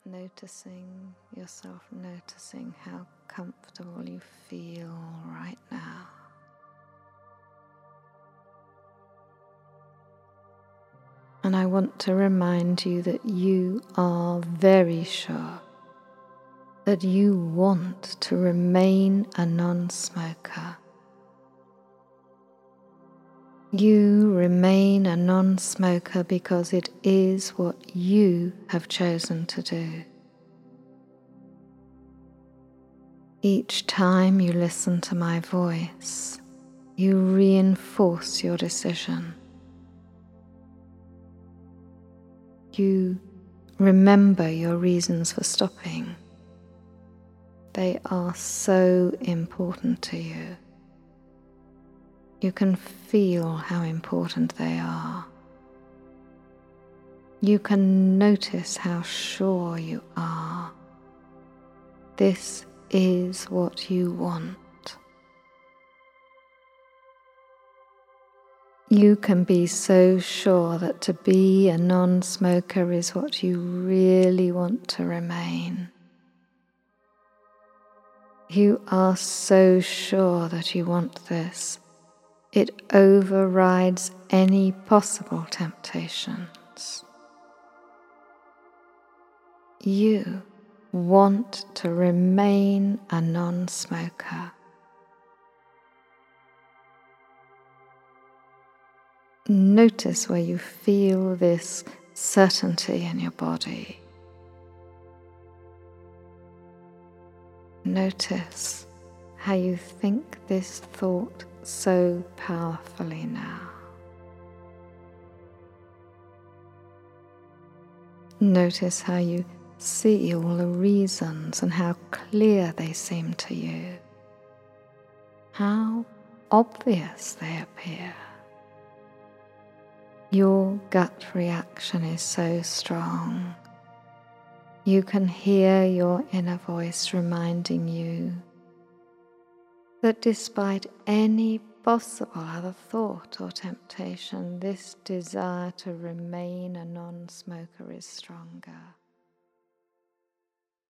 noticing yourself, noticing how comfortable you feel right now. And I want to remind you that you are very sure that you want to remain a non-smoker. You remain a non-smoker because it is what you have chosen to do. Each time you listen to my voice, you reinforce your decision. You remember your reasons for stopping. They are so important to you. You can feel how important they are. You can notice how sure you are. This is what you want. You can be so sure that to be a non-smoker is what you really want to remain. You are so sure that you want this. It overrides any possible temptations. You want to remain a non-smoker. Notice where you feel this certainty in your body. Notice how you think this thought so powerfully now. Notice how you see all the reasons and how clear they seem to you. How obvious they appear. Your gut reaction is so strong. You can hear your inner voice reminding you that despite any possible other thought or temptation, this desire to remain a non-smoker is stronger.